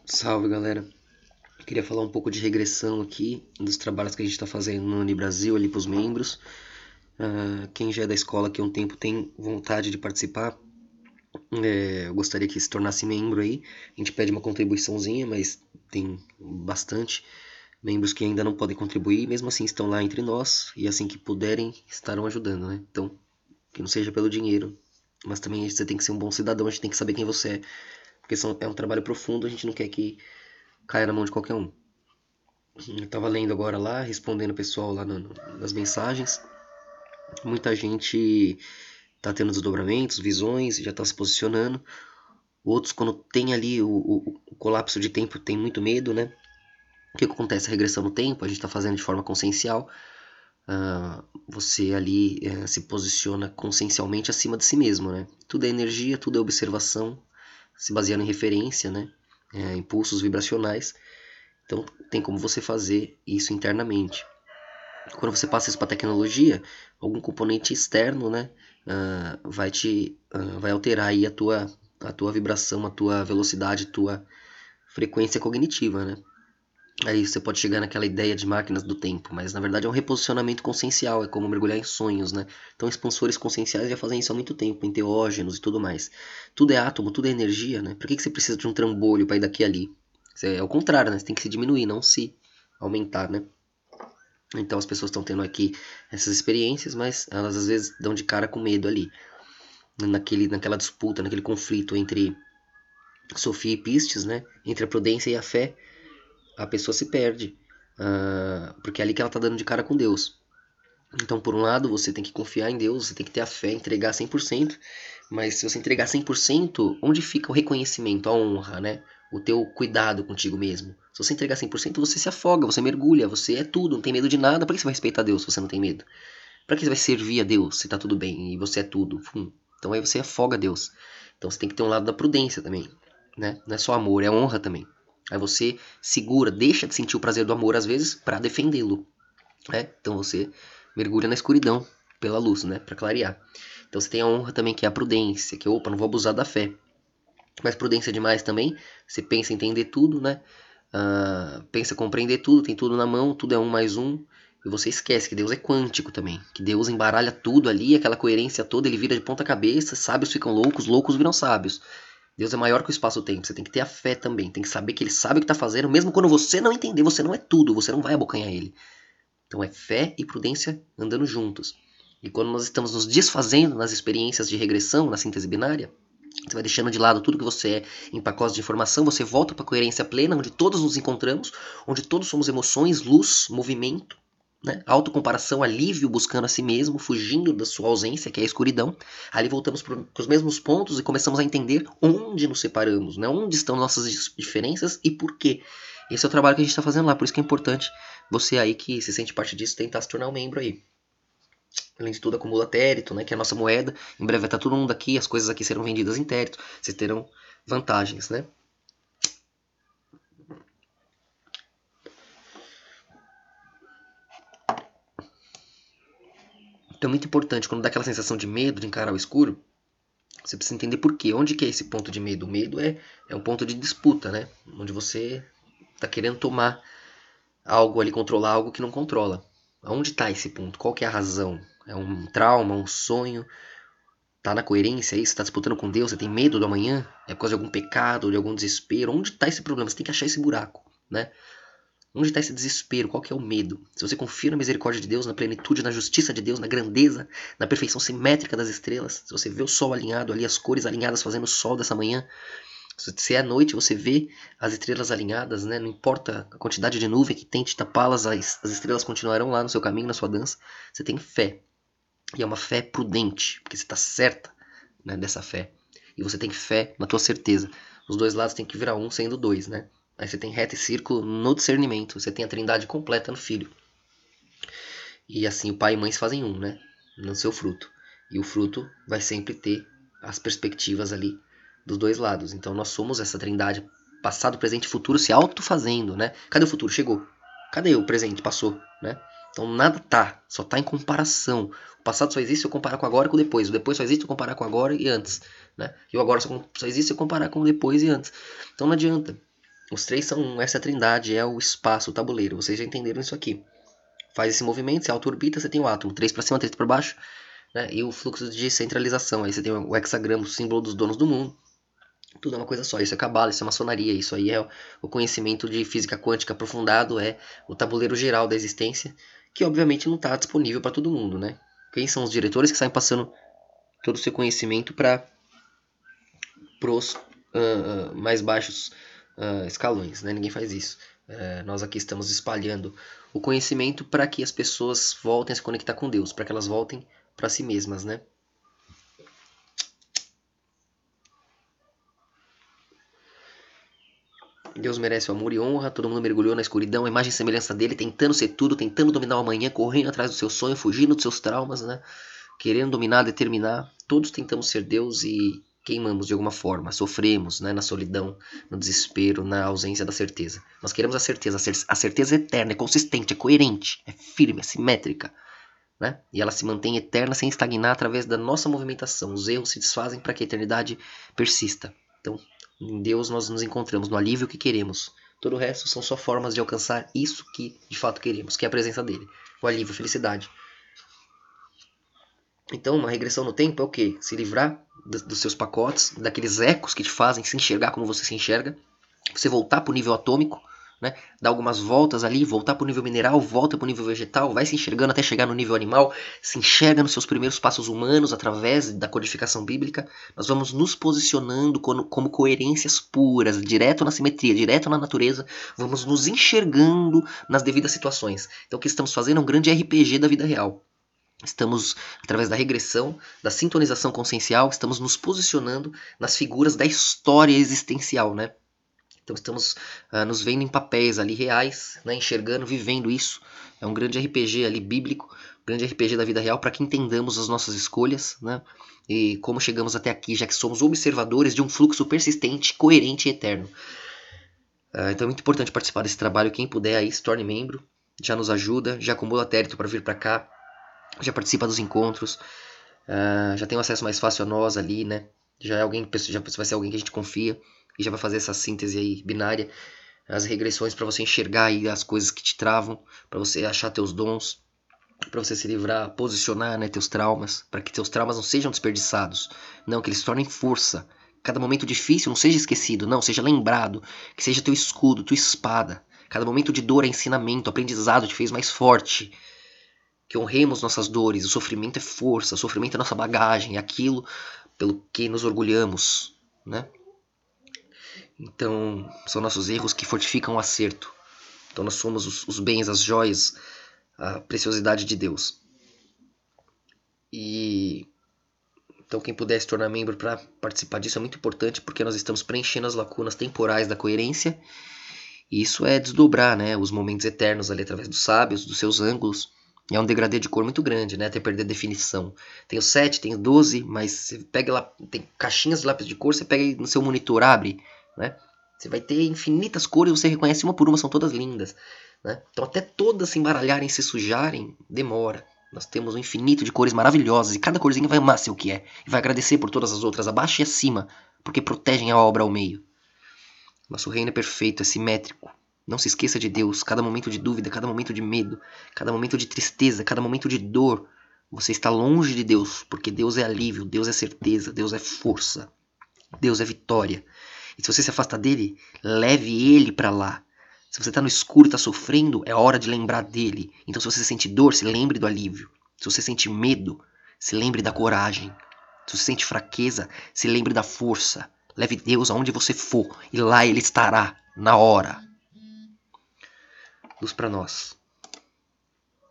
Salve, galera. Queria falar um pouco de regressão aqui, dos trabalhos que a gente está fazendo no Unibrasil ali para os membros. Quem já é da escola aqui há um tempo tem vontade de participar. Eu gostaria que se tornasse membro aí. A gente pede uma contribuiçãozinha, mas tem bastante membros que ainda não podem contribuir, mesmo assim estão lá entre nós e assim que puderem estarão ajudando, né? Então, que não seja pelo dinheiro, mas também você tem que ser um bom cidadão, a gente tem que saber quem você é, porque é um trabalho profundo, a gente não quer que caia na mão de qualquer um. Eu tava lendo agora lá, respondendo o pessoal lá nas mensagens. Muita gente tá tendo desdobramentos, visões, já tá se posicionando. Outros, quando tem ali o colapso de tempo, tem muito medo, né? O que acontece? A regressão no tempo, a gente tá fazendo de forma consciencial. Você ali se posiciona consciencialmente acima de si mesmo, né? Tudo é energia, tudo é observação, se baseando em referência, né? Impulsos vibracionais. Então, tem como você fazer isso internamente. Quando você passa isso para tecnologia, algum componente externo, né, vai alterar aí a tua vibração, a tua velocidade, a tua frequência cognitiva, né? Aí você pode chegar naquela ideia de máquinas do tempo, mas na verdade é um reposicionamento consciencial, é como mergulhar em sonhos, né? Então expansores conscienciais já fazem isso há muito tempo, enteógenos e tudo mais. Tudo é átomo, tudo é energia, né? Por que você precisa de um trambolho para ir daqui a ali? É o contrário, né? Você tem que se diminuir, não se aumentar, né? Então as pessoas estão tendo aqui essas experiências, mas elas às vezes dão de cara com medo ali, naquela disputa, naquele conflito entre Sofia e Pistes, né? Entre a prudência e a fé, a pessoa se perde, porque é ali que ela está dando de cara com Deus. Então, por um lado, você tem que confiar em Deus, você tem que ter a fé, entregar 100%, mas se você entregar 100%, onde fica o reconhecimento, a honra, né? O teu cuidado contigo mesmo. Se você entregar 100%, você se afoga, você mergulha, você é tudo, não tem medo de nada. Por que você vai respeitar Deus se você não tem medo? Para que você vai servir a Deus se tá tudo bem e você é tudo? Então aí você afoga Deus. Então você tem que ter um lado da prudência também, né? Não é só amor, é honra também. Aí você segura, deixa de sentir o prazer do amor às vezes para defendê-lo, né? Então você mergulha na escuridão pela luz, né? Para clarear. Então você tem a honra também que é a prudência, que opa, não vou abusar da fé. Mas prudência demais também, você pensa em entender tudo, né? Pensa compreender tudo, tem tudo na mão, tudo é um mais um. E você esquece que Deus é quântico também. Que Deus embaralha tudo ali, aquela coerência toda, ele vira de ponta cabeça, sábios ficam loucos, loucos viram sábios. Deus é maior que o espaço-tempo, você tem que ter a fé também, tem que saber que ele sabe o que está fazendo, mesmo quando você não entender, você não é tudo, você não vai abocanhar ele. Então é fé e prudência andando juntos. E quando nós estamos nos desfazendo nas experiências de regressão, na síntese binária, você vai deixando de lado tudo que você é em pacotes de informação, você volta para a coerência plena, onde todos nos encontramos, onde todos somos emoções, luz, movimento, né? Autocomparação, alívio, buscando a si mesmo, fugindo da sua ausência, que é a escuridão. Ali voltamos para os mesmos pontos e começamos a entender onde nos separamos, né? Onde estão nossas diferenças e por quê. Esse é o trabalho que a gente está fazendo lá, por isso que é importante você aí que se sente parte disso tentar se tornar um membro aí. Além de tudo, acumula térito, né, que é a nossa moeda. Em breve vai estar todo mundo aqui, as coisas aqui serão vendidas em térito. Vocês terão vantagens, né? Então é muito importante, quando dá aquela sensação de medo, de encarar o escuro, você precisa entender por quê. Onde que é esse ponto de medo? O medo é um ponto de disputa, né? Onde você está querendo tomar algo ali, controlar algo que não controla. Aonde está esse ponto? Qual que é a razão? É um trauma, um sonho? Tá na coerência aí? Você tá disputando com Deus? Você tem medo do amanhã? É por causa de algum pecado, de algum desespero? Onde tá esse problema? Você tem que achar esse buraco, né? Onde está esse desespero? Qual que é o medo? Se você confia na misericórdia de Deus, na plenitude, na justiça de Deus, na grandeza, na perfeição simétrica das estrelas, se você vê o sol alinhado ali, as cores alinhadas fazendo o sol dessa manhã, se é à noite você vê as estrelas alinhadas, né? Não importa a quantidade de nuvem que tente tapá-las, as estrelas continuarão lá no seu caminho, na sua dança. Você tem fé. E é uma fé prudente, porque você está certa, né, dessa fé. E você tem fé na tua certeza. Os dois lados têm que virar um, sendo dois, né? Aí você tem reta e círculo no discernimento. Você tem a trindade completa no filho. E assim o pai e mãe se fazem um, né? No seu fruto. E o fruto vai sempre ter as perspectivas ali dos dois lados. Então nós somos essa trindade, passado, presente e futuro, se autofazendo, né? Cadê o futuro? Chegou. Cadê o presente? Passou, né? Então nada tá, só tá em comparação. O passado só existe se eu comparar com agora e com o depois. O depois só existe se eu comparar com agora e antes, né? E o agora só existe se eu comparar com o depois e antes. Então não adianta. Os três são essa trindade, é o espaço, o tabuleiro. Vocês já entenderam isso aqui. Faz esse movimento, você auto-orbita, você tem o átomo. 3 para cima, 3 para baixo. Né? E o fluxo de centralização. Aí você tem o hexagrama, o símbolo dos donos do mundo. Tudo é uma coisa só. Isso é cabala, isso é maçonaria. Isso aí é o conhecimento de física quântica aprofundado. É o tabuleiro geral da existência. Que obviamente não está disponível para todo mundo. Né? Quem são os diretores que saem passando todo o seu conhecimento para os mais baixos escalões, né? Ninguém faz isso. Nós aqui estamos espalhando o conhecimento para que as pessoas voltem a se conectar com Deus, para que elas voltem para si mesmas, né? Deus merece o amor e honra, todo mundo mergulhou na escuridão, a imagem e semelhança dele, tentando ser tudo, tentando dominar o amanhã, correndo atrás do seu sonho, fugindo dos seus traumas, né? Querendo dominar, determinar. Todos tentamos ser Deus e queimamos de alguma forma, sofremos, né, na solidão, no desespero, na ausência da certeza. Nós queremos a certeza é eterna, é consistente, é coerente, é firme, é simétrica, né? E ela se mantém eterna sem estagnar através da nossa movimentação. Os erros se desfazem para que a eternidade persista. Então, em Deus nós nos encontramos no alívio que queremos. Todo o resto são só formas de alcançar isso que de fato queremos, que é a presença dele. O alívio, a felicidade. Então, uma regressão no tempo é o quê? Se livrar dos seus pacotes, daqueles ecos que te fazem se enxergar como você se enxerga. Você voltar para o nível atômico, né? Dar algumas voltas ali, voltar para o nível mineral, volta para o nível vegetal, vai se enxergando até chegar no nível animal, se enxerga nos seus primeiros passos humanos através da codificação bíblica. Nós vamos nos posicionando como coerências puras, direto na simetria, direto na natureza, vamos nos enxergando nas devidas situações. Então o que estamos fazendo é um grande RPG da vida real. Estamos, através da regressão, da sintonização consciencial, estamos nos posicionando nas figuras da história existencial, né? Então estamos nos vendo em papéis ali reais, né? Enxergando, vivendo isso. É um grande RPG ali bíblico, um grande RPG da vida real para que entendamos as nossas escolhas, né? E como chegamos até aqui, já que somos observadores de um fluxo persistente, coerente e eterno. Então é muito importante participar desse trabalho. Quem puder aí, se torne membro, já nos ajuda, já acumula térito para vir para cá, já participa dos encontros, já tem um acesso mais fácil a nós ali, né? Já vai ser alguém que a gente confia e já vai fazer essa síntese aí binária, as regressões para você enxergar aí as coisas que te travam, para você achar teus dons, para você se livrar, posicionar, né, teus traumas, para que teus traumas não sejam desperdiçados, não, que eles se tornem força. Cada momento difícil não seja esquecido, não, seja lembrado, que seja teu escudo, tua espada. Cada momento de dor é ensinamento, aprendizado te fez mais forte. Que honremos nossas dores, o sofrimento é força, o sofrimento é nossa bagagem, é aquilo pelo que nos orgulhamos, né? Então, são nossos erros que fortificam o acerto. Então, nós somos os bens, as joias, a preciosidade de Deus. E então, quem puder se tornar membro para participar disso é muito importante, porque nós estamos preenchendo as lacunas temporais da coerência. E isso é desdobrar, né, os momentos eternos ali através dos sábios, dos seus ângulos. É um degradê de cor muito grande, né? Até perder definição. Tem o 7, tem o 12, mas você pega lá, tem caixinhas de lápis de cor, você pega aí no seu monitor, abre, né? Você vai ter infinitas cores, você reconhece uma por uma, são todas lindas, né? Então até todas se embaralharem, se sujarem, demora. Nós temos um infinito de cores maravilhosas e cada corzinha vai amar ser o que é. E vai agradecer por todas as outras abaixo e acima, porque protegem a obra ao meio. Nosso reino é perfeito, é simétrico. Não se esqueça de Deus. Cada momento de dúvida, cada momento de medo, cada momento de tristeza, cada momento de dor, você está longe de Deus, porque Deus é alívio, Deus é certeza, Deus é força, Deus é vitória. E se você se afasta dele, leve ele para lá. Se você está no escuro e está sofrendo, é hora de lembrar dele. Então, se você sente dor, se lembre do alívio. Se você sente medo, se lembre da coragem. Se você sente fraqueza, se lembre da força. Leve Deus aonde você for e lá ele estará, na hora. Luz para nós.